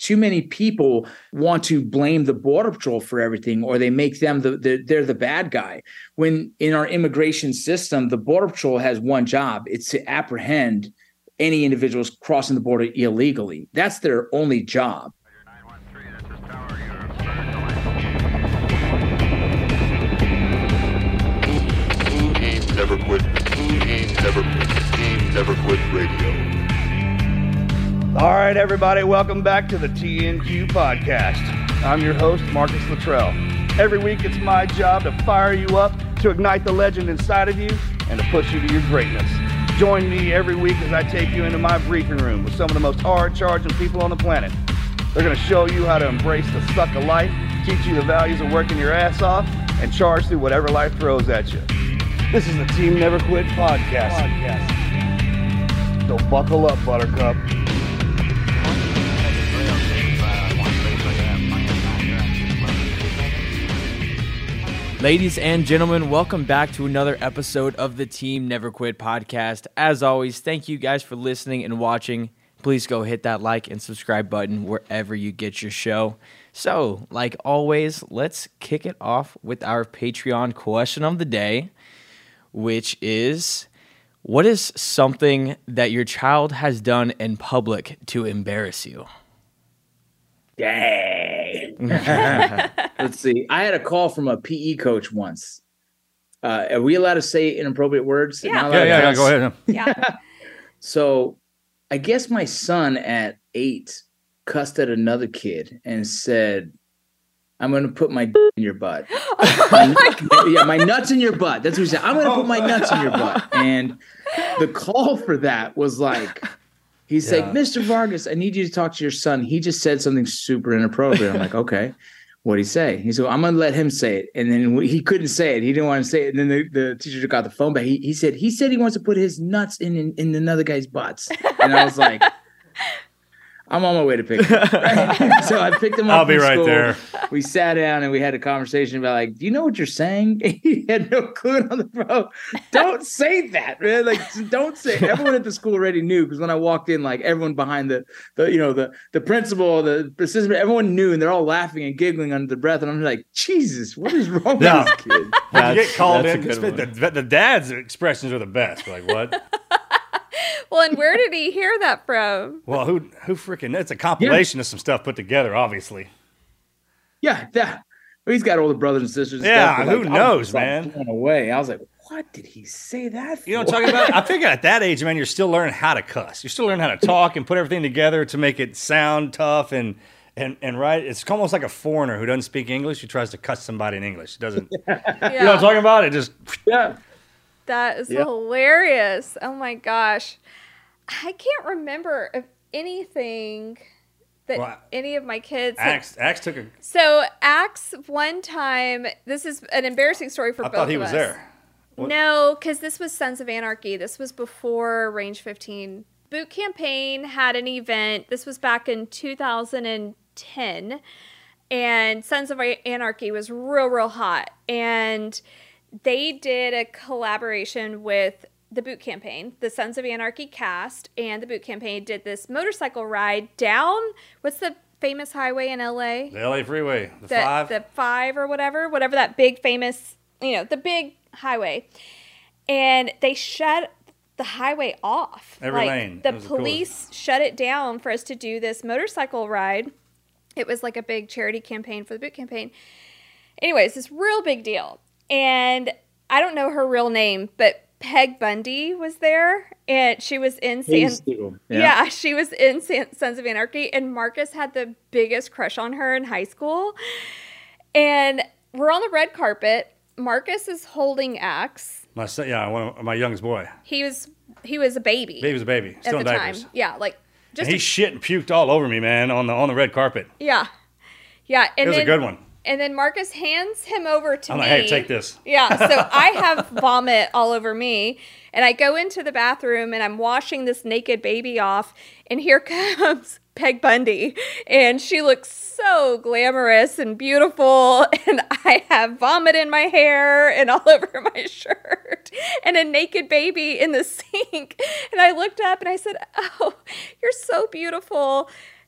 too many people want to blame the Border Patrol for everything, or they make them they're the bad guy. When in our immigration system, the Border Patrol has one job. It's to apprehend any individuals crossing the border illegally. That's their only job. Never quit. Never quit radio. All right, everybody, welcome back to the TNQ podcast. I'm your host, Marcus Luttrell. Every week, it's my job to fire you up, to ignite the legend inside of you, and to push you to your greatness. Join me every week as I take you into my briefing room with some of the most hard-charging people on the planet. They're going to show you how to embrace the suck of life, teach you the values of working your ass off, and charge through whatever life throws at you. This is the Team Never Quit podcast. So buckle up, Buttercup. Ladies and gentlemen, welcome back to another episode of the Team Never Quit podcast. As always, thank you guys for listening and watching. Please go hit that like and subscribe button wherever you get your show. So, like always, let's kick it off with our Patreon question of the day, which is, what is something that your child has done in public to embarrass you? Dang. Let's see. I had a call from a PE coach once. Are we allowed to say inappropriate words? Yeah. Yeah, go ahead. Yeah. So I guess my son at 8 cussed at another kid and said, I'm going to put my in your butt. My nuts in your butt. That's what he said. I'm going to put my nuts in your butt. And the call for that was like, he's like, Mr. Vargas, I need you to talk to your son. He just said something super inappropriate. I'm like, okay. What'd he say? He said, I'm going to let him say it. And then he couldn't say it. He didn't want to say it. And then the teacher got the phone back. He said he wants to put his nuts in another guy's butts. And I was like, I'm on my way to pick him up. Right? So I picked him up. I'll be right there. We sat down and we had a conversation about like, do you know what you're saying? He had no clue on the bro. Don't say that, man. Like, don't say. Everyone at the school already knew, because when I walked in, like everyone behind the principal, the assistant, everyone knew, and they're all laughing and giggling under the breath. And I'm like, Jesus, what is wrong with this kid? When you get called in, the the dad's expressions are the best. Like, what? Well, and where did he hear that from? Well, who freaking? It's a compilation of some stuff put together, obviously. Yeah. He's got older brothers and sisters. And Yeah, stuff, who knows, man? Blown away. I was like, what did he say that for? You know what I'm talking about? I figure at that age, man, you're still learning how to cuss. You're still learning how to talk and put everything together to make it sound tough and right. It's almost like a foreigner who doesn't speak English who tries to cuss somebody in English. It doesn't. Yeah. You know what I'm talking about? It just. Yeah. That is hilarious. Oh my gosh. I can't remember of anything that any of my kids Axe took a. So Axe one time, this is an embarrassing story for both of us. I thought he was there. What? No, because this was Sons of Anarchy. This was before Range 15. Boot Campaign had an event. This was back in 2010. And Sons of Anarchy was real hot. And they did a collaboration with the Boot Campaign. The Sons of Anarchy cast and the Boot Campaign did this motorcycle ride down, what's the famous highway in LA? The LA freeway. The 5. The 5 or whatever that big famous, the big highway. And they shut the highway off. Every lane. The police shut it down for us to do this motorcycle ride. It was like a big charity campaign for the Boot Campaign. Anyways, this real big deal. And I don't know her real name, but Peg Bundy was there, and she was in she was in Sons of Anarchy, and Marcus had the biggest crush on her in high school. And we're on the red carpet. Marcus is holding Axe. My youngest boy. He was a baby. He was a baby. Still at in the diapers. time. Yeah, like just and he shit and puked all over me, man, on the red carpet. Yeah. And it was a good one. And then Marcus hands him over to me. I'm like, hey, take this. Yeah, so I have vomit all over me. And I go into the bathroom and I'm washing this naked baby off. And here comes Peg Bundy. And she looks so glamorous and beautiful. And I have vomit in my hair and all over my shirt. And a naked baby in the sink. And I looked up and I said, oh, you're so beautiful.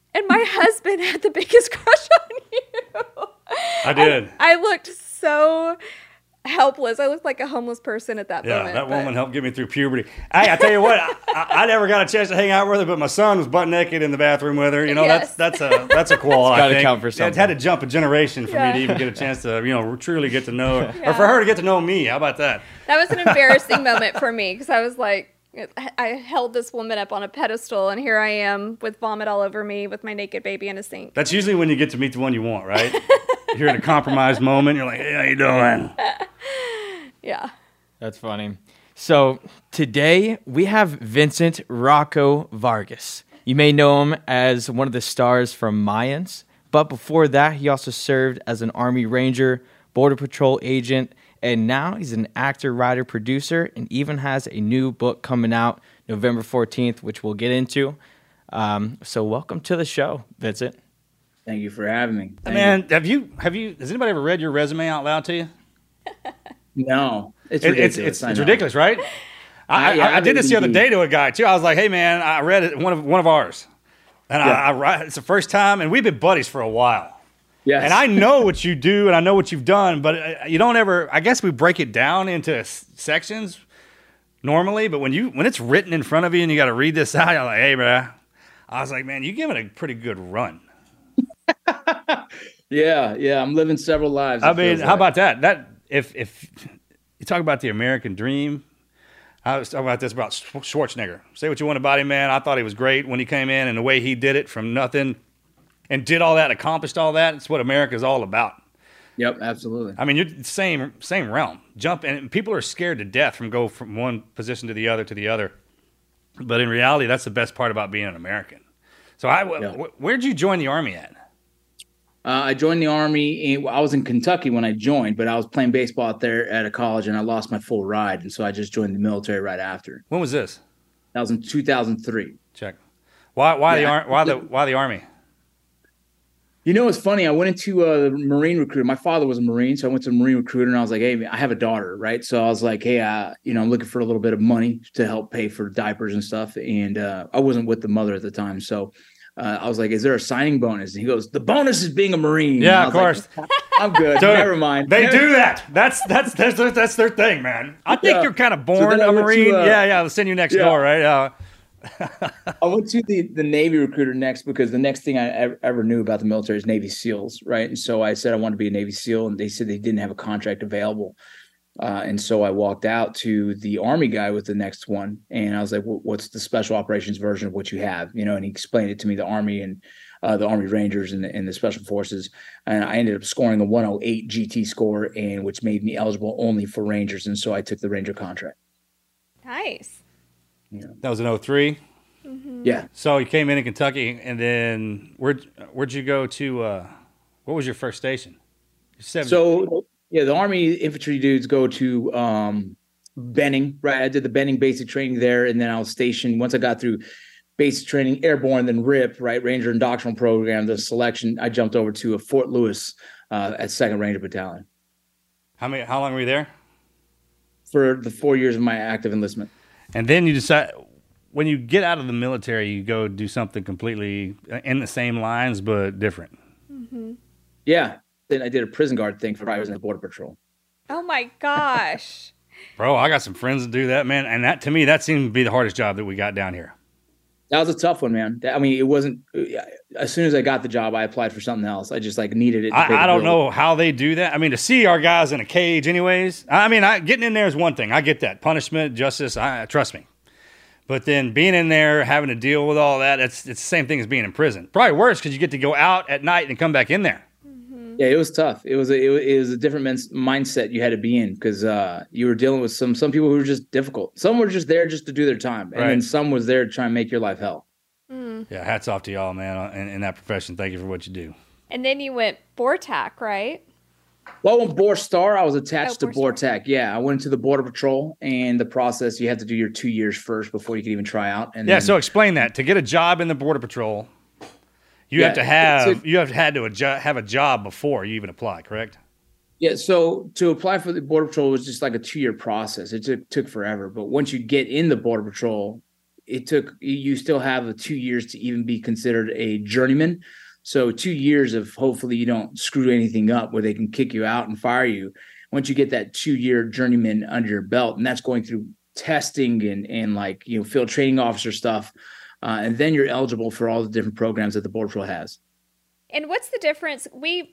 And my husband had the biggest crush on you. I did. I looked so helpless. I looked like a homeless person at that moment. Yeah, that woman helped get me through puberty. Hey, I tell you what, I never got a chance to hang out with her, but my son was butt naked in the bathroom with her. You know, Yes. that's a qual. It's gotta I think. count for It something. had to jump a generation for me to even get a chance to, truly get to know her, or for her to get to know me. How about that? That was an embarrassing moment for me because I was like, I held this woman up on a pedestal, and here I am with vomit all over me with my naked baby in a sink. That's usually when you get to meet the one you want, right? You're in a compromised moment. You're like, hey, how you doing? Yeah. That's funny. So today we have Vincent Rocco Vargas. You may know him as one of the stars from Mayans, but before that, he also served as an Army Ranger, Border Patrol agent, and now he's an actor, writer, producer, and even has a new book coming out November 14th, which we'll get into. So welcome to the show, Vincent. Thank you for having me. Thank Man, have you? Has anybody ever read your resume out loud to you? you. No, it's It's ridiculous. I know. ridiculous, right? I did this the other day to a guy too. I was like, "Hey, man, I read it one of ours, and it's the first time, and we've been buddies for a while. Yes. And I know what you do, and I know what you've done, but you don't ever. I guess we break it down into sections normally, but when it's written in front of you and you got to read this out, you're like, "Hey, man," I was like, "Man, you give it a pretty good run." Yeah. I'm living several lives. I it mean, feels how like. about that? That if you talk about the American dream, I was talking about this about Schwarzenegger. Say what you want about him, man. I thought he was great when he came in, and the way he did it from nothing and did all that, accomplished all that. It's what America's all about. Yep, absolutely. I mean, you're the same realm. Jump, and people are scared to death from one position to the other. But in reality, that's the best part about being an American. So, where'd you join the Army at? I joined the Army. I was in Kentucky when I joined, but I was playing baseball out there at a college, and I lost my full ride, and so I just joined the military right after. When was this? That was in 2003. Check. Why Yeah. the Army? You know, it's funny. I went into the Marine recruiter. My father was a Marine, so I went to the Marine recruiter, and I was like, "Hey, I have a daughter, right?" So I was like, "Hey, I'm looking for a little bit of money to help pay for diapers and stuff." And I wasn't with the mother at the time, so I was like, "Is there a signing bonus?" And he goes, "The bonus is being a Marine." Yeah, And I of was course. like, I'm good. Dude, Never mind. They do that. That's their thing, man. I think Yeah. you're kind of So born then I a went to, Marine. Yeah. They'll send you next yeah. door, right? I went to the Navy recruiter next because the next thing I ever knew about the military is Navy SEALs, right? And so I said I wanted to be a Navy SEAL, and they said they didn't have a contract available. And so I walked out to the Army guy with the next one, and I was like, "What's the special operations version of what you have?" And he explained it to me, the Army and the Army Rangers and the Special Forces, and I ended up scoring a 108 GT score, and which made me eligible only for Rangers, and so I took the Ranger contract. Nice. That was in 03. Yeah. So you came in Kentucky, and then where'd you go to? What was your first station? So yeah, the Army infantry dudes go to Benning, right? I did the Benning basic training there, and then I was stationed once I got through basic training, airborne, then RIP, right? Ranger Indoctrinal Program, the selection. I jumped over to Fort Lewis at 2nd Ranger Battalion How long were you there? for the 4 years of my active enlistment. And then you decide, when you get out of the military, you go do something completely in the same lines but different. Yeah. Then I did a prison guard thing for I was in the Border Patrol. Oh my gosh. Bro, I got some friends that do that, man. And that, to me, that seemed to be the hardest job that we got down here. That was a tough one, man. I mean, it wasn't. As soon as I got the job, I applied for something else. I just needed it. I don't know how they do that. I mean, to see our guys in a cage, anyways. I mean, getting in there is one thing. I get that punishment, justice. Trust me. But then being in there, having to deal with all that, it's the same thing as being in prison. Probably worse because you get to go out at night and come back in there. Yeah, it was tough. It was a different mindset you had to be in because you were dealing with some people who were just difficult. Some were just there just to do their time, and then some was there to try and make your life hell. Yeah, hats off to y'all, man, in that profession. Thank you for what you do. And then you went BORTAC, right? Well, when Borstar, I was attached to Borstar. BORTAC. Yeah, I went into the Border Patrol, and the process, you have to do your 2 years first before you can even try out. And Yeah, then, so explain that. To get a job in the Border Patrol, you have to have a job before you even apply, correct? Yeah, so to apply for the Border Patrol was just like a 2-year process. It took forever. But once you get in the Border Patrol, you still have 2 years to even be considered a journeyman. So 2 years of hopefully you don't screw anything up where they can kick you out and fire you. Once you get that 2-year journeyman under your belt, and that's going through testing and like, field training officer stuff. And then you're eligible for all the different programs that the Border Patrol has. And what's the difference?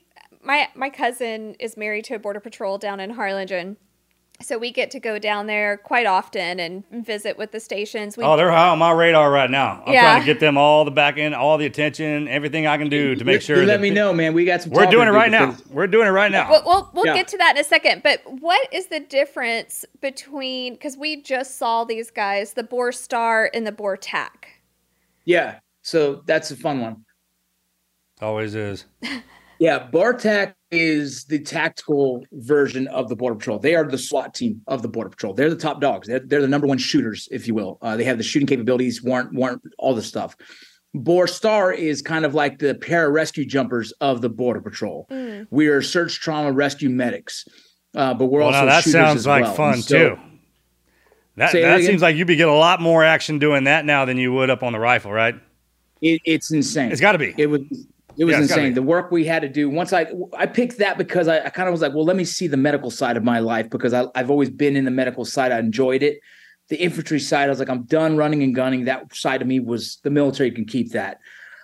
My cousin is married to a Border Patrol down in Harlingen. So we get to go down there quite often and visit with the stations. They're high on my radar right now. I'm trying to get them all the back end, all the attention, everything I can do to make sure. You let me know, man. We got some. We're doing it right now. We're doing it right now. We'll get to that in a second. But what is the difference between, because we just saw these guys, the Bore Star and the Bore Tac? Yeah. So that's a fun one. Always is. Yeah, BORTAC is the tactical version of the Border Patrol. They are the SWAT team of the Border Patrol. They're the top dogs. They're the number one shooters, if you will. They have the shooting capabilities, warrant all the stuff. Bore Star is kind of like the pararescue jumpers of the Border Patrol. We are search, trauma, rescue medics, but we're also now that shooters sounds as like well. fun too. That seems like you be get a lot more action doing that now than you would up on the rifle, right? It's insane. It's got to be. It was insane. The work we had to do. Once I picked that because I kind of was like, well, let me see the medical side of my life because I've always been in the medical side. I enjoyed it. The infantry side, I was like, I'm done running and gunning. That side of me was the military can keep that.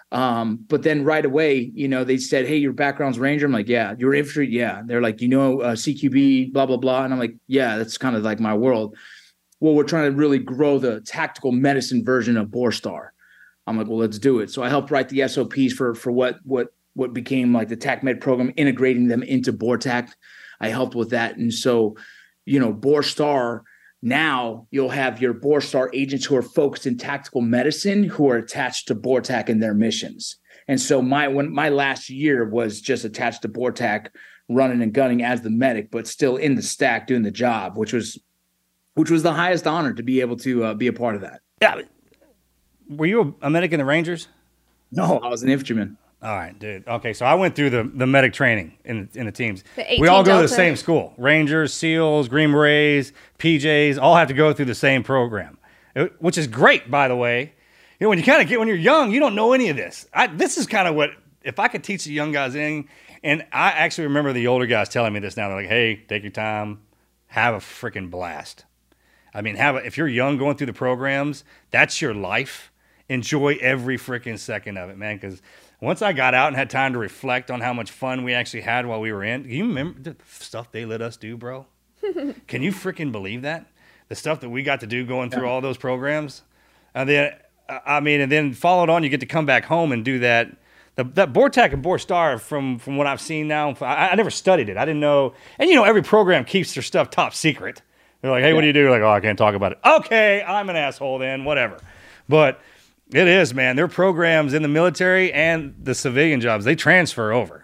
But then right away, they said, hey, your background's Ranger. I'm like, yeah. You're infantry? Yeah. They're like, CQB, blah, blah, blah. And I'm like, yeah, that's kind of like my world. Well, we're trying to really grow the tactical medicine version of Bore Star. I'm like, well, let's do it. So I helped write the SOPs for what became like the TACMed program, integrating them into BORTAC. I helped with that. And so, Bore Star, now you'll have your Bore Star agents who are focused in tactical medicine who are attached to BORTAC and their missions. And so my last year was just attached to BORTAC, running and gunning as the medic, but still in the stack doing the job, which was the highest honor to be able to be a part of that. Yeah. Were you a medic in the Rangers? No, I was an infantryman. All right, dude. Okay, so I went through the medic training in the teams. The we all go Delta. to the same school. Rangers, SEALs, Green Berets, PJs, all have to go through the same program, which is great, by the way. When you're young, you don't know any of this. This is kind of what, if I could teach the young guys anything, and I actually remember the older guys telling me this now. They're like, hey, take your time, have a freaking blast. I mean, if you're young going through the programs, that's your life. Enjoy every freaking second of it, man, because once I got out and had time to reflect on how much fun we actually had while we were in, you remember the stuff they let us do, bro? Can you freaking believe that? The stuff that we got to do going through all those programs? And then followed on, you get to come back home and do that. That BORTAC and Bore Star, from what I've seen now, I never studied it. I didn't know. And, every program keeps their stuff top secret. They're like, hey, what do you do? Like, oh, I can't talk about it. Okay, I'm an asshole then, whatever. But it is, man. Their programs in the military and the civilian jobs, they transfer over.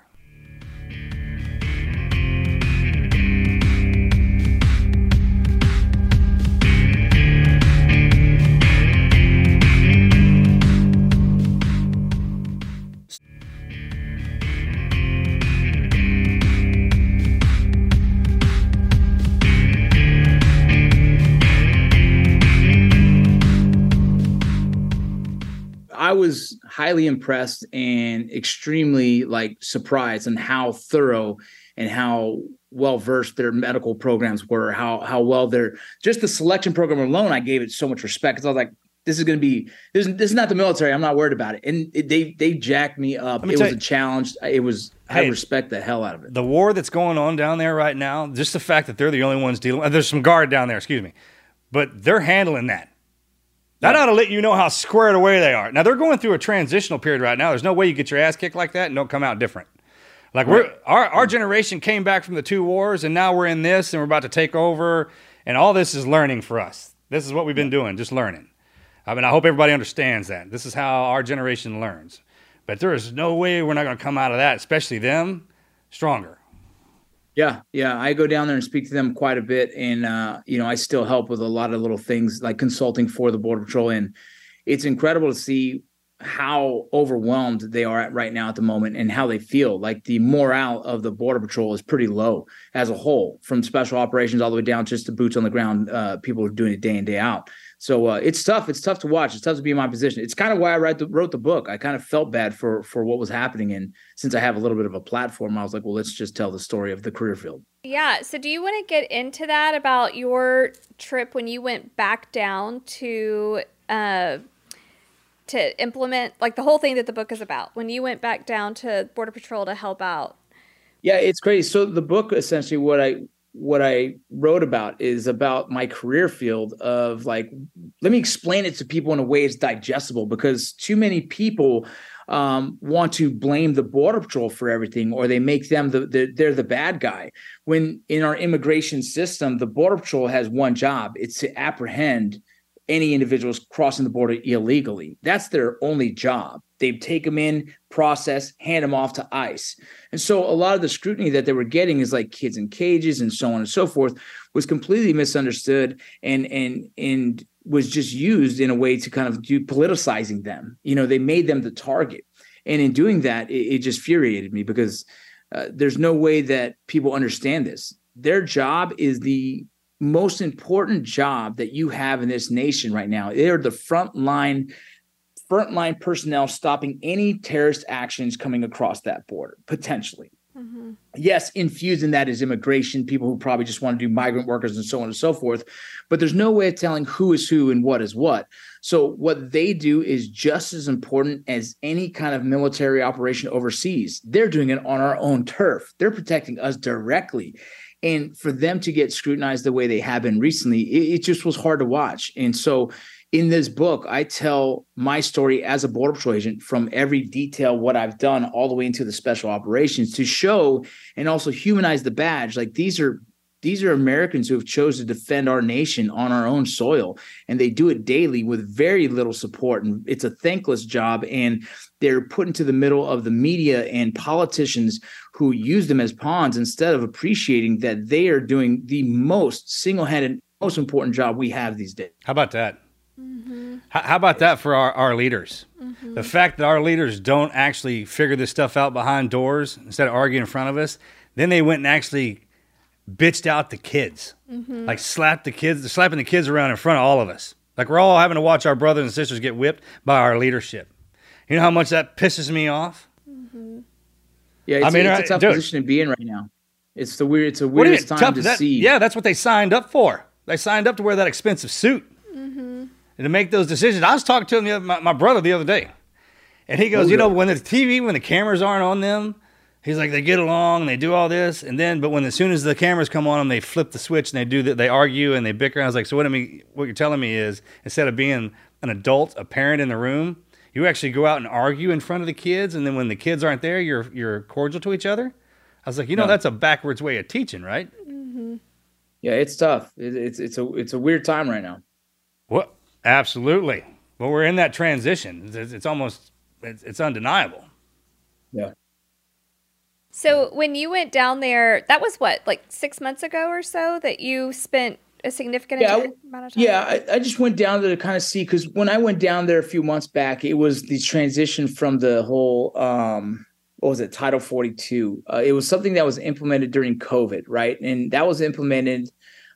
I was highly impressed and extremely surprised on how thorough and how well versed their medical programs were, how well just the selection program alone. I gave it so much respect because I was like, this is not the military. I'm not worried about it. And they jacked me up. It was a challenge. I respect the hell out of it. The war that's going on down there right now, just the fact that they're the only ones dealing, there's some guard down there, excuse me, but they're handling that. That ought to let you know how squared away they are. Now, they're going through a transitional period right now. There's no way you get your ass kicked like that and don't come out different. Like, our generation came back from the 2 wars, and now we're in this, and we're about to take over, and all this is learning for us. This is what we've been doing, just learning. I mean, I hope everybody understands that. This is how our generation learns. But there is no way we're not going to come out of that, especially them, stronger. Yeah. I go down there and speak to them quite a bit. And, I still help with a lot of little things like consulting for the Border Patrol. And it's incredible to see how overwhelmed they are at right now at the moment and how they feel. Like the morale of the Border Patrol is pretty low as a whole, from special operations all the way down just to boots on the ground. People are doing it day in, day out. So it's tough. It's tough to watch. It's tough to be in my position. It's kind of why I wrote the book. I kind of felt bad for what was happening. And since I have a little bit of a platform, I was like, well, let's just tell the story of the career field. Yeah. So do you want to get into that about your trip when you went back down to implement like the whole thing that the book is about, when you went back down to Border Patrol to help out? Yeah, it's crazy. So the book, essentially what I wrote about is about my career field of like, let me explain it to people in a way it's digestible, because too many people want to blame the Border Patrol for everything, or they make them they're the bad guy. When in our immigration system, the Border Patrol has one job. It's to apprehend any individuals crossing the border illegally. That's their only job. They take them in, process, hand them off to ICE. And so a lot of the scrutiny that they were getting is like kids in cages and so on and so forth was completely misunderstood and was just used in a way to kind of do politicizing them. They made them the target. And in doing that, it just infuriated me, because there's no way that people understand this. Their job is the most important job that you have in this nation right now. They're the frontline personnel stopping any terrorist actions coming across that border, potentially. Mm-hmm. Yes, infused in that is immigration, people who probably just want to do migrant workers and so on and so forth. But there's no way of telling who is who and what is what. So what they do is just as important as any kind of military operation overseas. They're doing it on our own turf. They're protecting us directly. And for them to get scrutinized the way they have been recently, it just was hard to watch. And so in this book, I tell my story as a Border Patrol agent from every detail, what I've done all the way into the special operations, to show and also humanize the badge. Like these are Americans who have chosen to defend our nation on our own soil, and they do it daily with very little support. And it's a thankless job, and they're put into the middle of the media and politicians who use them as pawns instead of appreciating that they are doing the most single-handed, most important job we have these days. How about that? Mm-hmm. How about that for our leaders? Mm-hmm. The fact that our leaders don't actually figure this stuff out behind doors instead of arguing in front of us, then they went and actually bitched out the kids, like slapping the kids around in front of all of us. Like we're all having to watch our brothers and sisters get whipped by our leadership. You know how much that pisses me off? Mm-hmm. Yeah, it's a tough position to be in right now. It's the weirdest time to see. Yeah, that's what they signed up for. They signed up to wear that expensive suit and to make those decisions. I was talking to him, my brother, the other day, and he goes, when the cameras aren't on them, he's like, they get along and they do all this, but as soon as the cameras come on them, they flip the switch and they argue and they bicker. I was like, so what you're telling me is, instead of being an adult, a parent in the room, you actually go out and argue in front of the kids, and then when the kids aren't there, you're cordial to each other? I was like, that's a backwards way of teaching, right? Mm-hmm. Yeah, it's tough. It's a weird time right now. Well, absolutely. Well, we're in that transition. It's undeniable. Yeah. So when you went down there, that was what, like 6 months ago or so that you spent a significant amount of time? Yeah, I just went down there to kind of see, because when I went down there a few months back, it was the transition from the whole, Title 42. It was something that was implemented during COVID, right? And that was implemented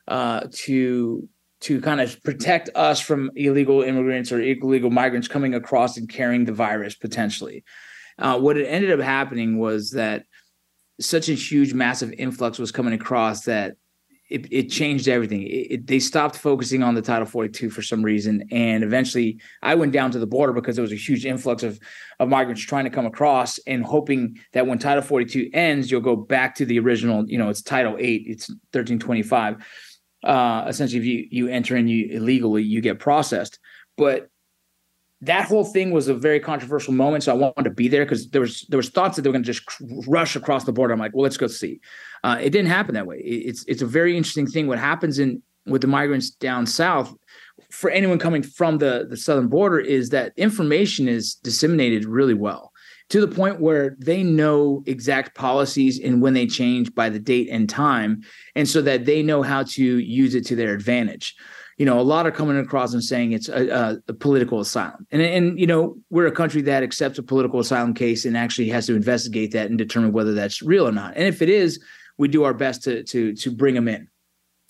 to kind of protect us from illegal immigrants or illegal migrants coming across and carrying the virus potentially. What it ended up happening was that such a huge, massive influx was coming across that it changed everything. They stopped focusing on the Title 42 for some reason. And eventually I went down to the border because there was a huge influx of migrants trying to come across, and hoping that when Title 42 ends, you'll go back to the original, it's Title 8, it's 1325. Essentially, if you enter in illegally, you get processed. But that whole thing was a very controversial moment, so I wanted to be there because there was thoughts that they were going to just rush across the border. I'm like, well, let's go see. It didn't happen that way. It's a very interesting thing. What happens with the migrants down south, for anyone coming from the southern border, is that information is disseminated really well, to the point where they know exact policies and when they change by the date and time, and so that they know how to use it to their advantage. A lot are coming across and saying it's a political asylum. And we're a country that accepts a political asylum case and actually has to investigate that and determine whether that's real or not. And if it is, we do our best to bring them in.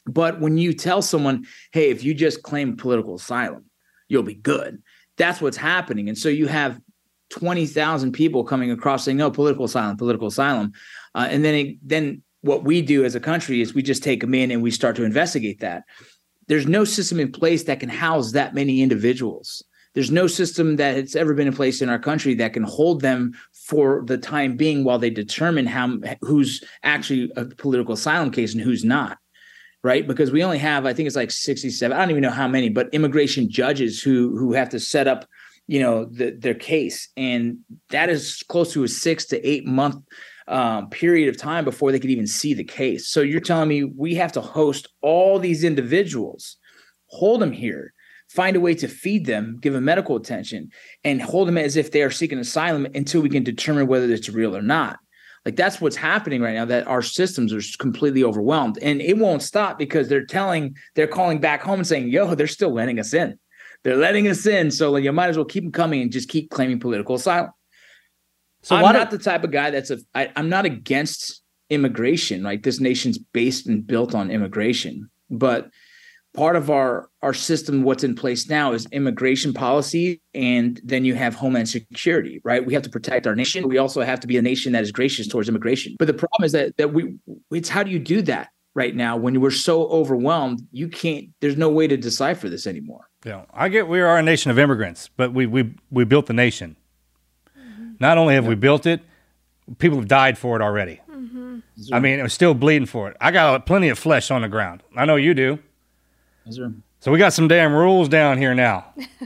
But when you tell someone, hey, if you just claim political asylum, you'll be good. That's what's happening. And so you have 20,000 people coming across saying, no, political asylum, political asylum. And then what we do as a country is we just take them in and we start to investigate that. There's no system in place that can house that many individuals. There's no system that has ever been in place in our country that can hold them for the time being while they determine who's actually a political asylum case and who's not. Right? Because we only have, I think it's like 67, I don't even know how many, but immigration judges who have to set up, their case. And that is close to a 6 to 8 month period of time before they could even see the case. So you're telling me we have to host all these individuals, hold them here, find a way to feed them, give them medical attention, and hold them as if they are seeking asylum until we can determine whether it's real or not. Like that's what's happening right now, that our systems are completely overwhelmed, and it won't stop because they're calling back home and saying, yo, they're still letting us in. They're letting us in. So you might as well keep them coming and just keep claiming political asylum. So I'm not the type of guy I'm not against immigration. Right? This nation's based and built on immigration, but part of our system, what's in place now is immigration policy, and then you have homeland security, right? We have to protect our nation. We also have to be a nation that is gracious towards immigration. But the problem is that it's how do you do that right now when we're so overwhelmed? There's no way to decipher this anymore. Yeah, I get we are a nation of immigrants, but we built the nation. Mm-hmm. Not only have we built it, people have died for it already. Mm-hmm. I mean, it was still bleeding for it. I got plenty of flesh on the ground. I know you do. So we got some damn rules down here now.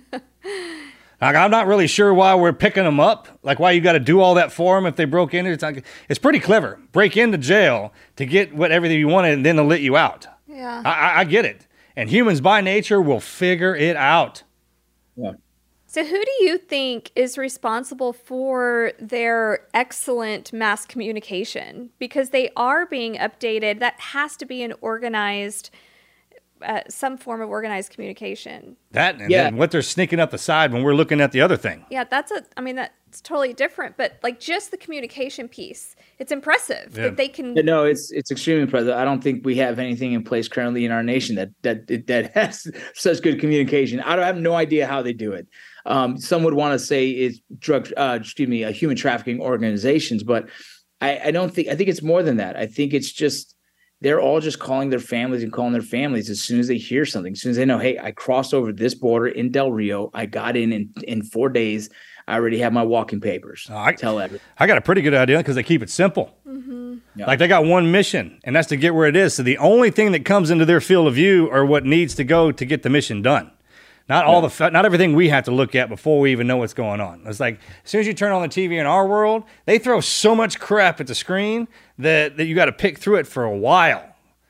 I'm not really sure why we're picking them up, like why you got to do all that for them if they broke in. It's pretty clever. Break into jail to get everything you wanted, and then they'll let you out. Yeah, I get it. And humans by nature will figure it out. Yeah. So who do you think is responsible for their excellent mass communication? Because they are being updated. That has to be an organized some form of organized communication. That and then what they're sneaking up the side when we're looking at the other thing. Yeah, that's totally different. But like just the communication piece, it's impressive that they can. No, it's extremely impressive. I don't think we have anything in place currently in our nation that has such good communication. I have no idea how they do it. Some would want to say it's human trafficking organizations, but I don't think. I think it's more than that. I think it's just. They're all just calling their families as soon as they hear something, as soon as they know, hey, I crossed over this border in Del Rio. I got in 4 days. I already have my walking papers. Tell everyone. I got a pretty good idea because they keep it simple. Mm-hmm. Yeah. Like they got one mission, and that's to get where it is. So the only thing that comes into their field of view are what needs to go to get the mission done. Not everything we have to look at before we even know what's going on. It's like as soon as you turn on the TV in our world, they throw so much crap at the screen that you got to pick through it for a while.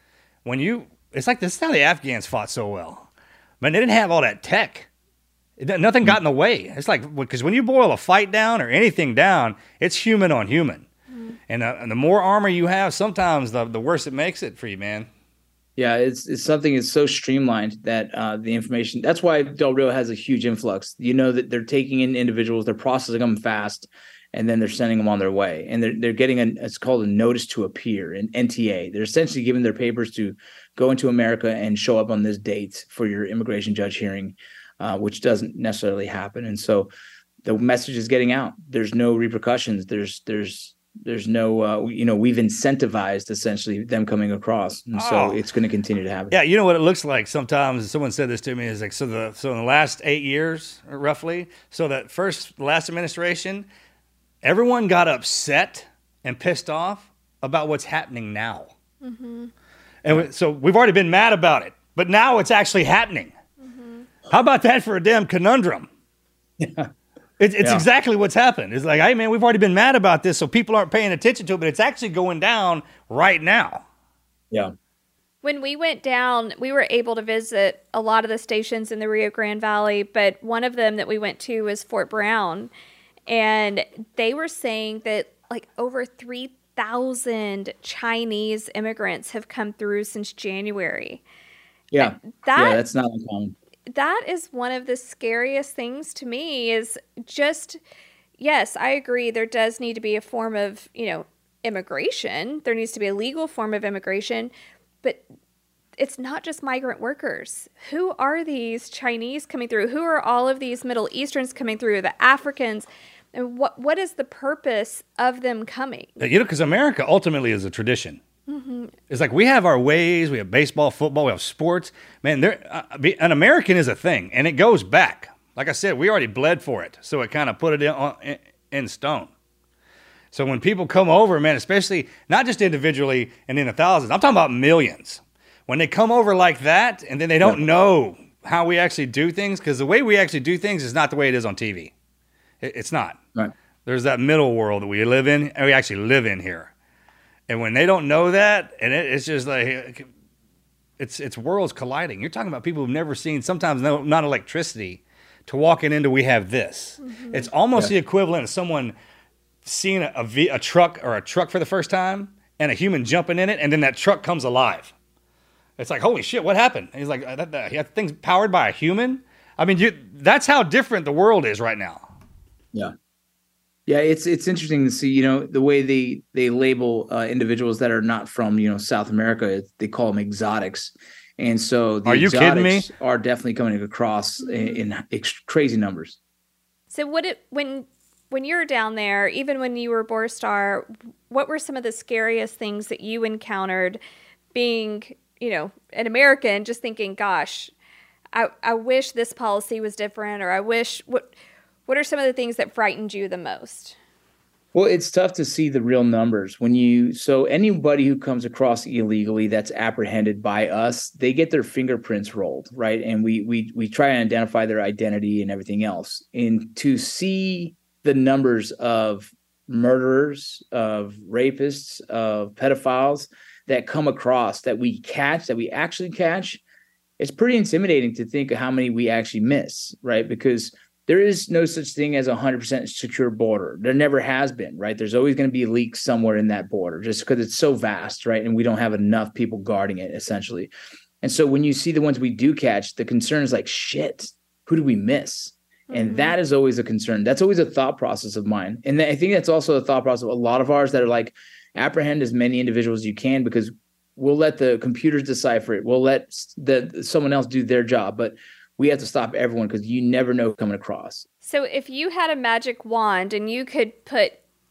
It's like this is how the Afghans fought so well. Man, they didn't have all that tech. Nothing got in the way. It's like because when you boil a fight down or anything down, it's human on human. And the more armor you have, sometimes the worse it makes it for you, man. Yeah, it's something that's so streamlined that the information. That's why Del Rio has a huge influx. You know that they're taking in individuals, they're processing them fast, and then they're sending them on their way. And they're getting it's called a notice to appear, an NTA. They're essentially giving their papers to go into America and show up on this date for your immigration judge hearing, which doesn't necessarily happen. And so the message is getting out. There's no repercussions. There's no, we've incentivized essentially them coming across. And so it's going to continue to happen. Yeah. You know what it looks like sometimes, someone said this to me, is like, so in the last 8 years, roughly, so that last administration, everyone got upset and pissed off about what's happening now. Mm-hmm. And so we've already been mad about it, but now it's actually happening. Mm-hmm. How about that for a damn conundrum? Yeah. It's exactly what's happened. It's like, hey, man, we've already been mad about this, so people aren't paying attention to it, but it's actually going down right now. Yeah. When we went down, we were able to visit a lot of the stations in the Rio Grande Valley, but one of them that we went to was Fort Brown, and they were saying that like over 3,000 Chinese immigrants have come through since January. Yeah. That's not uncommon. That is one of the scariest things to me is just, yes, I agree. There does need to be a form of, immigration. There needs to be a legal form of immigration. But it's not just migrant workers. Who are these Chinese coming through? Who are all of these Middle Easterns coming through? The Africans? And what is the purpose of them coming? Because America ultimately is a tradition. It's like we have our ways. We have baseball, football. We have sports. Man, an American is a thing, and it goes back. Like I said, we already bled for it, so it kind of put it in stone. So when people come over, man, especially not just individually and in the thousands, I'm talking about millions. When they come over like that, and then they don't know how we actually do things, because the way we actually do things is not the way it is on TV. It's not. Right. There's that middle world that we live in, and we actually live in here. And when they don't know that, and it's just like, it's worlds colliding. You're talking about people who've never seen, sometimes not electricity, to walking into we have this. It's almost the equivalent of someone seeing a truck for the first time and a human jumping in it, and then that truck comes alive. It's like, holy shit, what happened? And he's like, that thing's powered by a human? I mean, that's how different the world is right now. Yeah. Yeah, it's interesting to see, the way they label individuals that are not from, South America. They call them exotics. And so the exotics are definitely coming across in crazy numbers. So when you were down there, even when you were Borstar, what were some of the scariest things that you encountered being, an American, just thinking, gosh, I wish this policy was different, or I wish, what are some of the things that frightened you the most? Well, it's tough to see the real numbers so anybody who comes across illegally that's apprehended by us, they get their fingerprints rolled, right? And we try and identify their identity and everything else. And to see the numbers of murderers, of rapists, of pedophiles that come across, that we actually catch, it's pretty intimidating to think of how many we actually miss, right? Because there is no such thing as a 100% secure border. There never has been, right? There's always going to be leaks somewhere in that border just because it's so vast, right? And we don't have enough people guarding it, essentially. And so when you see the ones we do catch, the concern is like, shit, who do we miss? And that is always a concern. That's always a thought process of mine. And I think that's also a thought process of a lot of ours that are like, apprehend as many individuals as you can, because we'll let the computers decipher it. We'll let someone else do their job. But we have to stop everyone because you never know coming across. So if you had a magic wand and you could put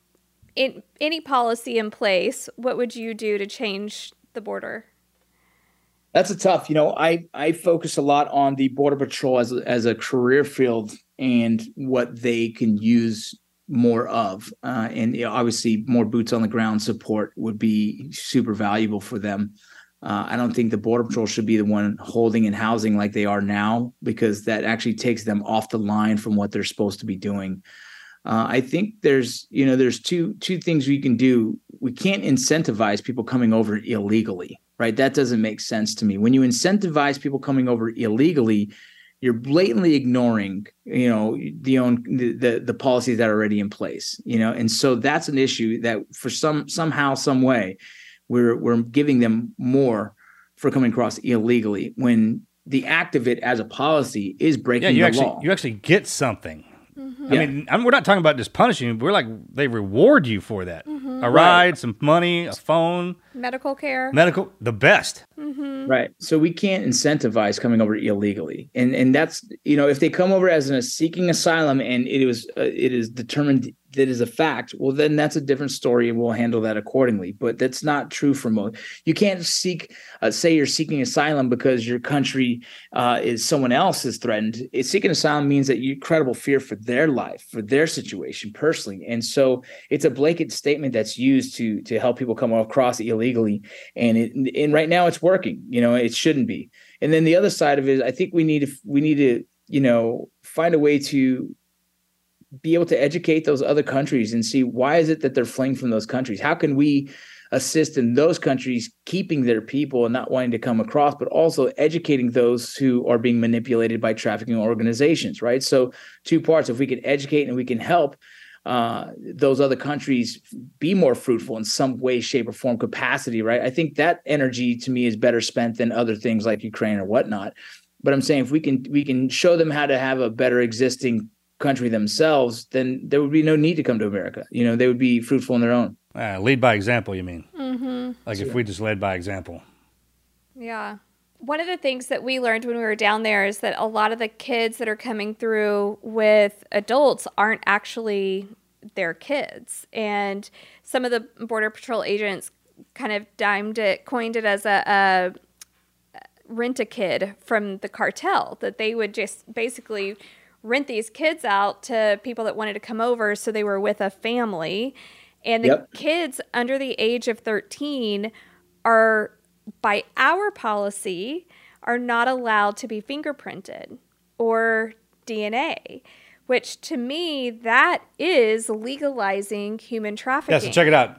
any policy in place, what would you do to change the border? That's a tough, I focus a lot on the Border Patrol as a career field and what they can use more of. And obviously more boots on the ground support would be super valuable for them. I don't think the Border Patrol should be the one holding and housing like they are now, because that actually takes them off the line from what they're supposed to be doing. I think there's two things we can do. We can't incentivize people coming over illegally, right? That doesn't make sense to me. When you incentivize people coming over illegally, you're blatantly ignoring, the policies that are already in place, and so that's an issue that for somehow, some way, we're giving them more for coming across illegally when the act of it as a policy is breaking the law. You actually get something. I mean, we're not talking about just punishing you. We're like, they reward you for that. A ride, some money, a phone. Medical care. The best. Right. So we can't incentivize coming over illegally. And that's, if they come over as seeking asylum and it is determined that is a fact, well, then that's a different story and we'll handle that accordingly. But that's not true for most. You can't say you're seeking asylum because your country is someone else is threatened. Seeking asylum means that you credible fear for their life, for their situation personally. And so it's a blanket statement that's used to help people come across illegally. And right now it's working. It shouldn't be. And then the other side of it is I think we need to find a way to be able to educate those other countries and see why is it that they're fleeing from those countries? How can we assist in those countries keeping their people and not wanting to come across, but also educating those who are being manipulated by trafficking organizations, right? So two parts. If we can educate and we can help those other countries be more fruitful in some way, shape, or form, capacity, right? I think that energy to me is better spent than other things like Ukraine or whatnot. But I'm saying if we can show them how to have a better existing country themselves, then there would be no need to come to America. They would be fruitful on their own. Lead by example, you mean? Mm-hmm. Like if we just led by example. Yeah. one of the things that we learned when we were down there is that a lot of the kids that are coming through with adults aren't actually their kids. And some of the Border Patrol agents kind of coined it as a rent-a-kid from the cartel, that they would just basically rent these kids out to people that wanted to come over so they were with a family. And the kids under the age of 13 are, by our policy, are not allowed to be fingerprinted or DNA, which to me, that is legalizing human trafficking. Yeah, so check it out.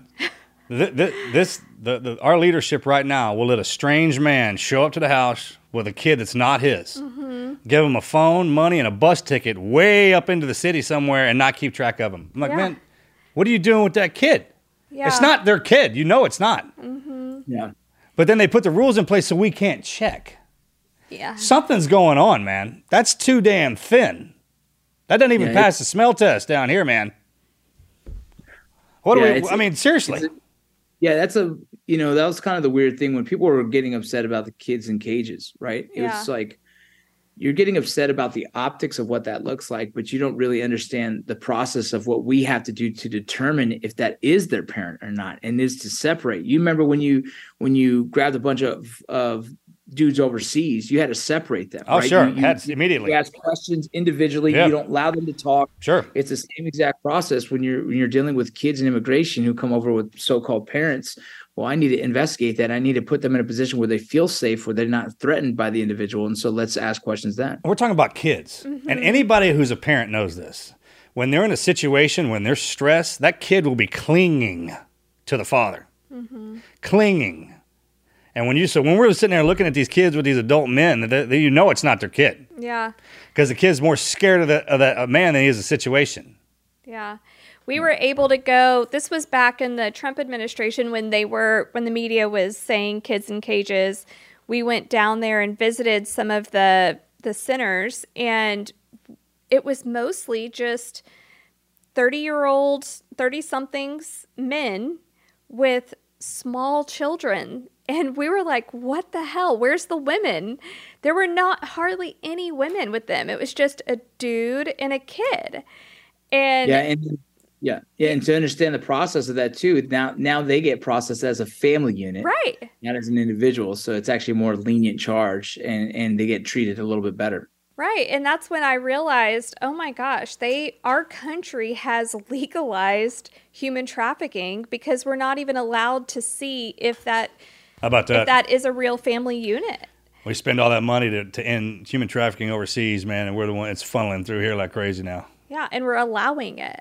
Our leadership right now will let a strange man show up to the house with a kid that's not his, give him a phone, money, and a bus ticket way up into the city somewhere and not keep track of him. I'm like, man, what are you doing with that kid? Yeah. It's not their kid. You know it's not. Yeah. But then they put the rules in place so we can't check. Yeah. Something's going on, man. That's too damn thin. That doesn't even pass the smell test down here, man. What do we, I mean, seriously. That's that was kind of the weird thing when people were getting upset about the kids in cages, right? It was like, you're getting upset about the optics of what that looks like, but you don't really understand the process of what we have to do to determine if that is their parent or not, and is to separate. You remember when you grabbed a bunch of dudes overseas, you had to separate them. Oh, right? sure. You Immediately. You ask questions individually. Yeah. You don't allow them to talk. Sure. It's the same exact process when you're dealing with kids in immigration who come over with so-called parents. Well, I need to investigate that. I need to put them in a position where they feel safe, where they're not threatened by the individual. And so let's ask questions then. We're talking about kids. And anybody who's a parent knows this. When they're in a situation, when they're stressed, that kid will be clinging to the father. Clinging. And when we're sitting there looking at these kids with these adult men, you know it's not their kid. Yeah. Because the kid's more scared of the man than he is the situation. Yeah. We were able to go, this was back in the Trump administration when the media was saying kids in cages. We went down there and visited some of the centers, and it was mostly just 30-somethings men with small children. And we were like, what the hell? Where's the women? There were not hardly any women with them. It was just a dude and a kid. And and to understand the process of that too, now they get processed as a family unit, right? Not as an individual. So it's actually a more lenient charge, and they get treated a little bit better. Right. And that's when I realized, oh my gosh, our country has legalized human trafficking because we're not even allowed to see if that is a real family unit. We spend all that money to end human trafficking overseas, man, and we're the one it's funneling through here like crazy now. Yeah, and we're allowing it.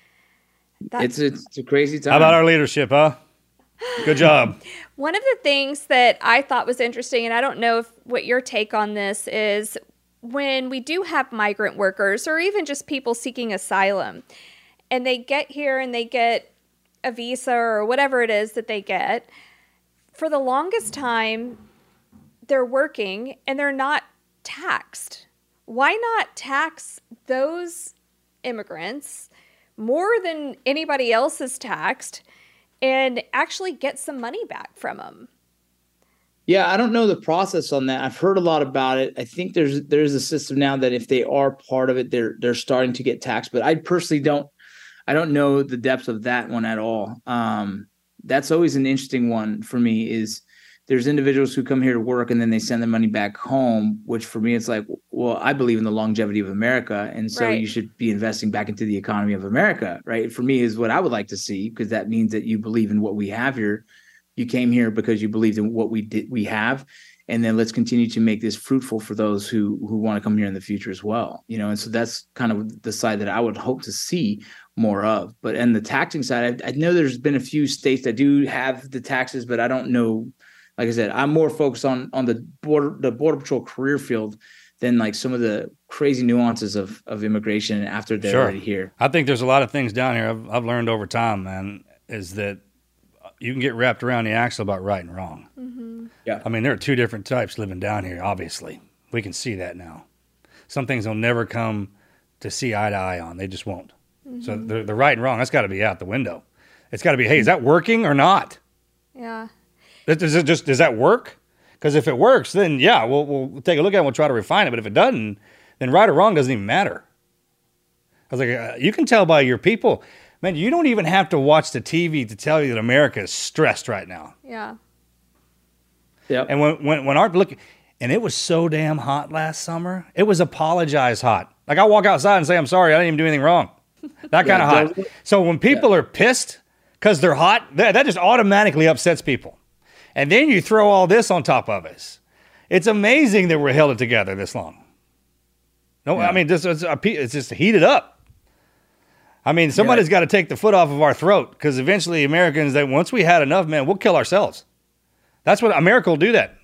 It's a crazy time. How about our leadership, huh? Good job. One of the things that I thought was interesting, and I don't know what your take on this is, when we do have migrant workers or even just people seeking asylum, and they get here and they get a visa or whatever it is that they get, for the longest time, they're working and they're not taxed. Why not tax those immigrants more than anybody else is taxed and actually get some money back from them? Yeah, I don't know the process on that. I've heard a lot about it. I think there's a system now that if they are part of it, they're starting to get taxed. But I personally don't know the depth of that one at all. That's always an interesting one for me. Is there's individuals who come here to work and then they send the money back home, which for me, it's like, well, I believe in the longevity of America. And so you should be investing back into the economy of America, right? For me is what I would like to see, because that means that you believe in what we have here. You came here because you believed in what we have. And then let's continue to make this fruitful for those who want to come here in the future as well. And so that's kind of the side that I would hope to see more of. But on the taxing side, I know there's been a few states that do have the taxes, but I don't know. Like I said, I'm more focused on the Border Patrol career field than like some of the crazy nuances of immigration after they're already here. I think there's a lot of things down here I've learned over time, man, is that you can get wrapped around the axle about right and wrong. Mm-hmm. Yeah. I mean, there are two different types living down here, obviously. We can see that now. Some things will never come to see eye to eye on. They just won't. Mm-hmm. So the right and wrong, that's got to be out the window. It's got to be, hey, is that working or not? Yeah. Does that work? Because if it works, then yeah, we'll take a look at it and we'll try to refine it. But if it doesn't, then right or wrong doesn't even matter. I was like, you can tell by your people. Man, you don't even have to watch the TV to tell you that America is stressed right now. Yeah. Yep. And when Art look, and it was so damn hot last summer. It was apologize hot. Like I walk outside and say, I'm sorry, I didn't even do anything wrong. That kind of hot. So when people are pissed because they're hot, that just automatically upsets people. And then you throw all this on top of us. It's amazing that we're held it together this long. No, I mean, it's just heated up. I mean, somebody's got to take the foot off of our throat because eventually Americans, that once we had enough, man, we'll kill ourselves. That's what America will do that.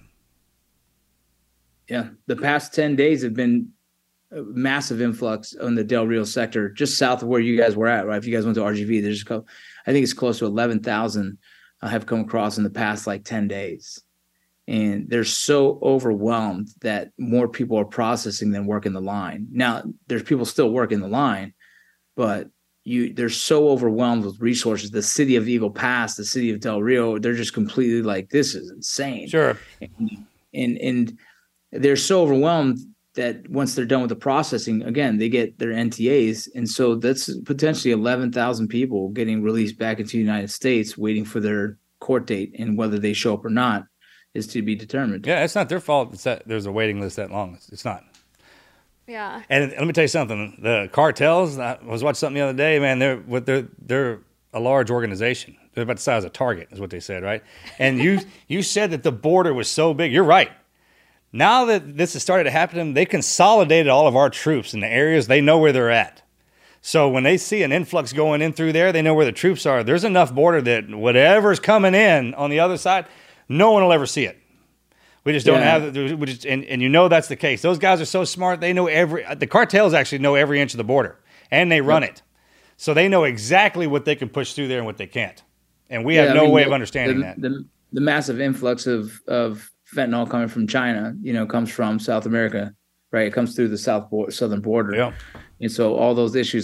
Yeah. The past 10 days have been a massive influx on the Del Rio sector, just south of where you guys were at, right? If you guys went to RGV, I think it's close to 11,000 have come across in the past like 10 days. And they're so overwhelmed that more people are processing than working the line. Now, there's people still working the line, but they're so overwhelmed with resources. The city of Eagle Pass, the city of Del Rio, they're just completely like, this is insane. Sure. And they're so overwhelmed that once they're done with the processing, again, they get their NTAs. And so that's potentially 11,000 people getting released back into the United States, waiting for their court date, and whether they show up or not is to be determined. Yeah, it's not their fault. It's that there's a waiting list that long. It's not. Yeah. And let me tell you something. The cartels, I was watching something the other day, man, they're a large organization. They're about the size of Target is what they said, right? And you said that the border was so big. You're right. Now that this has started to happen to them, they consolidated all of our troops in the areas. They know where they're at. So when they see an influx going in through there, they know where the troops are. There's enough border that whatever's coming in on the other side, no one will ever see it. We just don't have it. And you know that's the case. Those guys are so smart. They know the cartels actually know every inch of the border, and they run it. So they know exactly what they can push through there and what they can't. And we have no way of understanding that. The massive influx of fentanyl coming from China, comes from South America, right? It comes through the southern border. Yeah. And so all those issues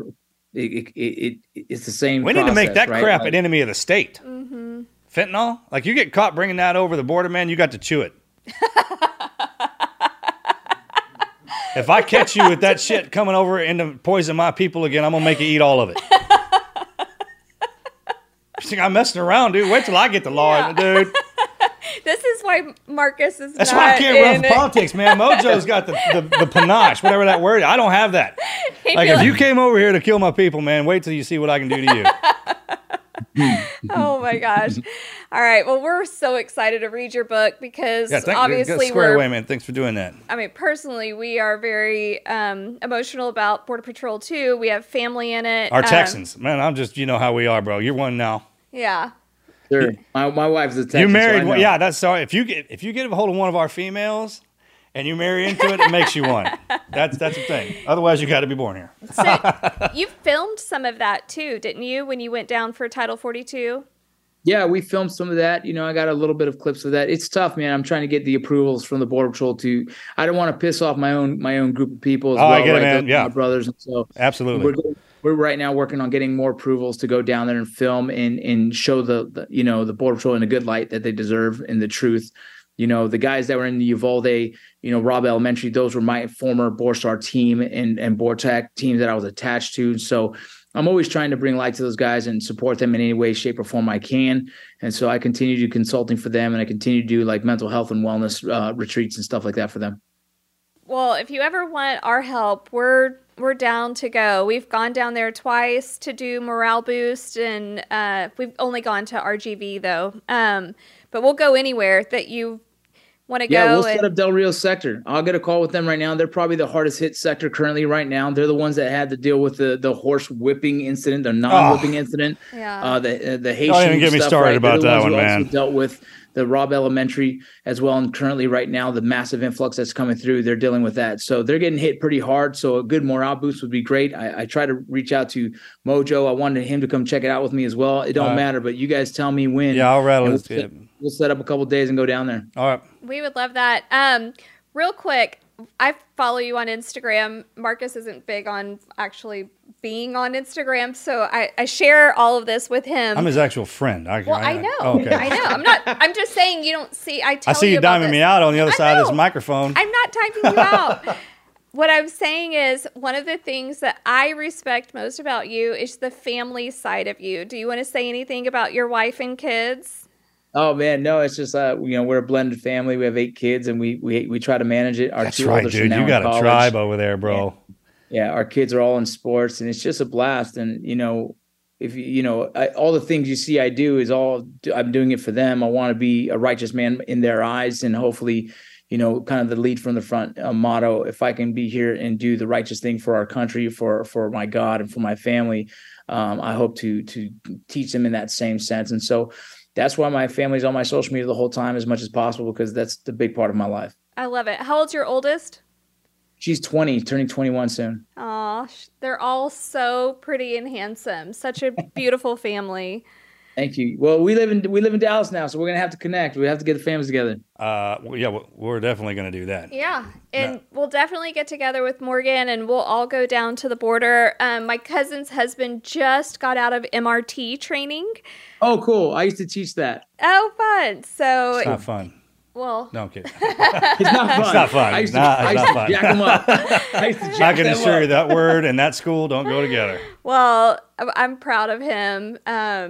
it's the same. We need to make that crap an enemy of the state. Mm-hmm. Fentanyl, like you get caught bringing that over the border, man, you got to chew it. If I catch you with that shit coming over and to poison my people again, I'm gonna make you eat all of it. You think I'm messing around, dude? Wait till I get the law, dude. This is why Marcus is. That's why I can't run for politics, man. Mojo's got the panache, whatever that word. I don't have that. Like if you came over here to kill my people, man, wait till you see what I can do to you. Oh my gosh. All right. Well, we're so excited to read your book because obviously square away, man. Thanks for doing that. I mean, personally, we are very emotional about Border Patrol 2. We have family in it. Our Texans. Man, I'm just, you know how we are, bro. You're one now. Yeah. Sure. My wife's a Texan. You married one. Yeah, that's sorry. If you get a hold of one of our females and you marry into it, it makes you one. That's a thing. Otherwise, you got to be born here. So you filmed some of that too, didn't you, when you went down for Title 42? Yeah, we filmed some of that. I got a little bit of clips of that. It's tough, man. I'm trying to get the approvals from the Border Patrol I don't want to piss off my own group of people as well. I get right? it, man. Yeah, my brothers. And so absolutely. We're right now working on getting more approvals to go down there and film and show the Border Patrol in a good light that they deserve and the truth. The guys that were in the Uvalde, Robb Elementary, those were my former Borstar team and BORTAC team that I was attached to. So I'm always trying to bring light to those guys and support them in any way, shape, or form I can. And so I continue to do consulting for them, and I continue to do like mental health and wellness retreats and stuff like that for them. Well, if you ever want our help, we're down to go. We've gone down there twice to do morale boost, and we've only gone to RGV though. But we'll go anywhere that you want to go. Yeah, we'll set up Del Rio sector. I'll get a call with them right now. They're probably the hardest hit sector currently right now. They're the ones that had to deal with the horse whipping incident, the non-whipping incident. Yeah. The Haitian Don't even get me started about that one, man. Dealt with the Robb Elementary as well, and currently right now the massive influx that's coming through, they're dealing with that. So they're getting hit pretty hard. So a good morale boost would be great. I try to reach out to Mojo. I wanted him to come check it out with me as well. It don't matter, but you guys tell me when. Yeah, I'll rattle it. We'll set up a couple of days and go down there. All right. We would love that. Real quick, I follow you on Instagram. Marcus isn't big on actually being on Instagram, so I share all of this with him. I'm his actual friend. I know. Oh, okay. I know. I'm just saying you don't see. I see you about diming this. me out on the other I side of know. this microphone. I'm not timing you out. What I'm saying is one of the things that I respect most about you is the family side of you. Do you want to say anything about your wife and kids? Oh man, no, it's just we're a blended family. We have 8 kids, and we try to manage it. Our That's 2 right, oldest are dude. now You got in a college. tribe over there, bro. Yeah, our kids are all in sports, and it's just a blast. And if all the things you see I do is I'm doing it for them. I want to be a righteous man in their eyes, and hopefully, kind of the lead from the front motto. If I can be here and do the righteous thing for our country, for my God, and for my family, I hope to teach them in that same sense. And so that's why my family's on my social media the whole time as much as possible, because that's the big part of my life. I love it. How old's your oldest? She's 20, turning 21 soon. Aw, they're all so pretty and handsome. Such a beautiful family. Thank you. Well, we live in Dallas now, so we're gonna have to connect. We have to get the families together. We're definitely going to do that. Yeah, and we'll definitely get together with Morgan, and we'll all go down to the border. My cousin's husband just got out of MRT training. Oh, cool. I used to teach that. Oh, fun. So, It's not fun. well, No, I'm kidding. It's not fun. It's not fun. I used to, Nah, I it's used not to fun. jack them up. I used to I jack can them assure up. you that word and that school don't go together. well, I'm proud of him.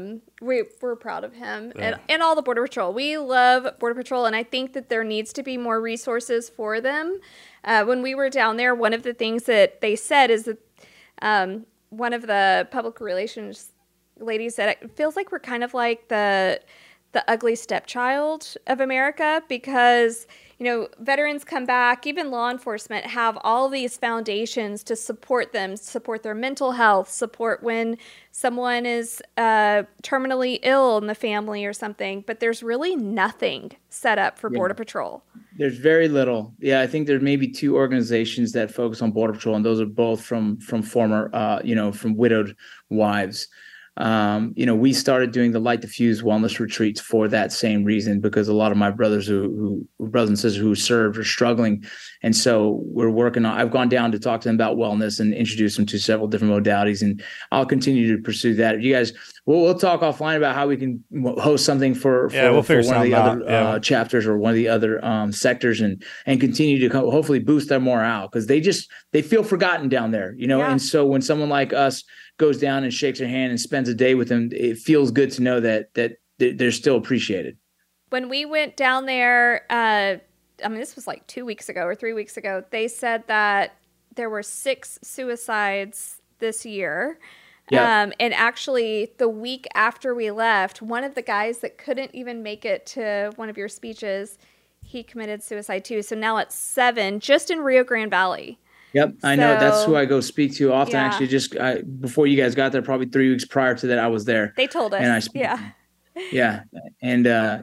We're proud of him and all the Border Patrol. We love Border Patrol, and I think that there needs to be more resources for them. When we were down there, one of the things that they said is that one of the public relations ladies said it feels like we're kind of like the ugly stepchild of America, because veterans come back, even law enforcement have all these foundations to support them, support their mental health, support when someone is terminally ill in the family or something, but there's really nothing set up for Border Patrol. There's very little. Yeah, I think there may be 2 organizations that focus on Border Patrol, and those are both from former, from widowed wives. We started doing the Light the Fuse wellness retreats for that same reason, because a lot of my brothers brothers and sisters who served are struggling. And so we're working on, I've gone down to talk to them about wellness and introduce them to several different modalities, and I'll continue to pursue that. You guys, we'll talk offline about how we can host something for we'll figure one of the something other out. chapters or one of the other sectors, and continue to hopefully boost their morale, because they feel forgotten down there, Yeah. And so when someone like us goes down and shakes their hand and spends a day with them, it feels good to know that they're still appreciated. When we went down there, this was like 2 weeks ago or 3 weeks ago, they said that there were 6 suicides this year. Yeah. And actually, the week after we left, one of the guys that couldn't even make it to one of your speeches, he committed suicide too. So now it's 7 just in Rio Grande Valley. Yep, I know. That's So- who I go speak to often. Yeah. Actually, before you guys got there, probably 3 weeks prior to that, I was there. They told us. And I speak. Yeah. Yeah, and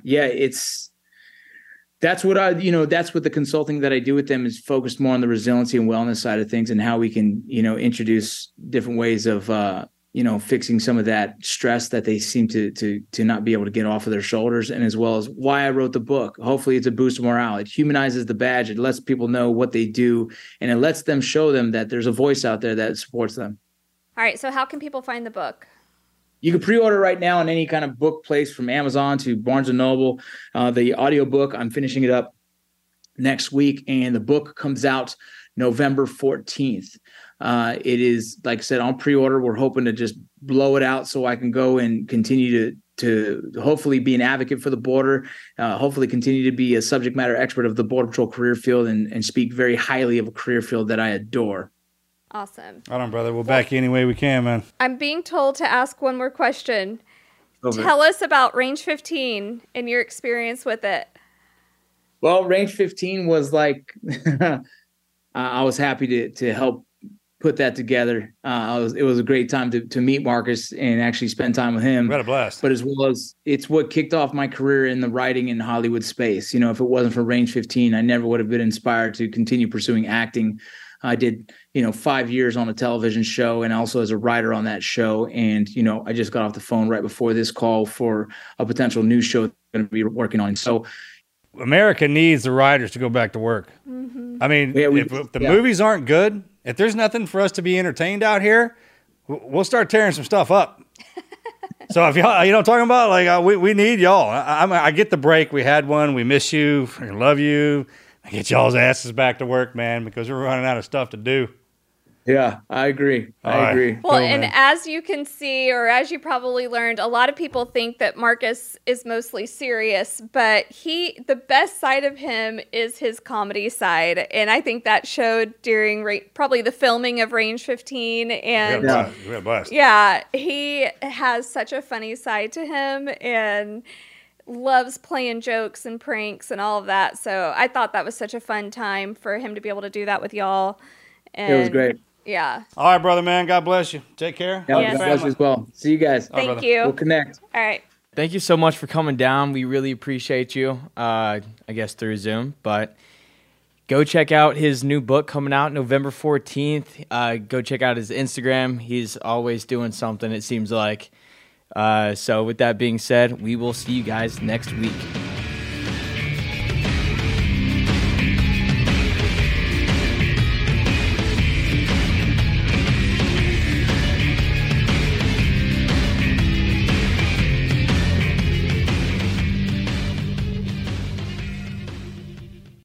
that's what that's what the consulting that I do with them is focused more on the resiliency and wellness side of things, and how we can introduce different ways of fixing some of that stress that they seem to not be able to get off of their shoulders, and as well as why I wrote the book. Hopefully it's a boost of morale. It humanizes the badge. It lets people know what they do, and it lets them show them that there's a voice out there that supports them. All right. So how can people find the book? You can pre-order right now on any kind of book place, from Amazon to Barnes & Noble. The audiobook, I'm finishing it up next week, and the book comes out November 14th. It is, like I said, on pre-order. We're hoping to just blow it out so I can go and continue to hopefully be an advocate for the border, hopefully continue to be a subject matter expert of the Border Patrol career field, and speak very highly of a career field that I adore. Awesome. Hold on, brother. We'll back you any way we can, man. I'm being told to ask one more question. Over. Tell us about Range 15 and your experience with it. Well, Range 15 was like, I was happy to help put that together. It was a great time to meet Marcus and actually spend time with him. We had a blast. But as well as it's what kicked off my career in the writing in Hollywood space. If it wasn't for Range 15, I never would have been inspired to continue pursuing acting. I did, 5 years on a television show and also as a writer on that show. And, I just got off the phone right before this call for a potential new show that I'm going to be working on. So America needs the writers to go back to work. Mm-hmm. I mean, Yeah, if the movies aren't good, if there's nothing for us to be entertained out here, we'll start tearing some stuff up. So if y'all, you know what I'm talking about? Like, we need y'all. I get the break. We had one. We miss you. I love you. I get y'all's asses back to work, man, because we're running out of stuff to do. Yeah, I agree. I agree. Well, and as you can see, or as you probably learned, a lot of people think that Marcus is mostly serious, but the best side of him is his comedy side. And I think that showed during probably the filming of Range 15. And We had a blast. yeah, he has such a funny side to him and loves playing jokes and pranks and all of that. So I thought that was such a fun time for him to be able to do that with y'all. And It was great. Yeah. All right, brother, man. God bless you. Take care. Yeah, Yes. God bless you as well. See you guys. Thank you. We'll connect. All right. Thank you so much for coming down. We really appreciate you, I guess through Zoom. But go check out his new book coming out November 14th. Go check out his Instagram. He's always doing something, it seems like. So with that being said, we will see you guys next week.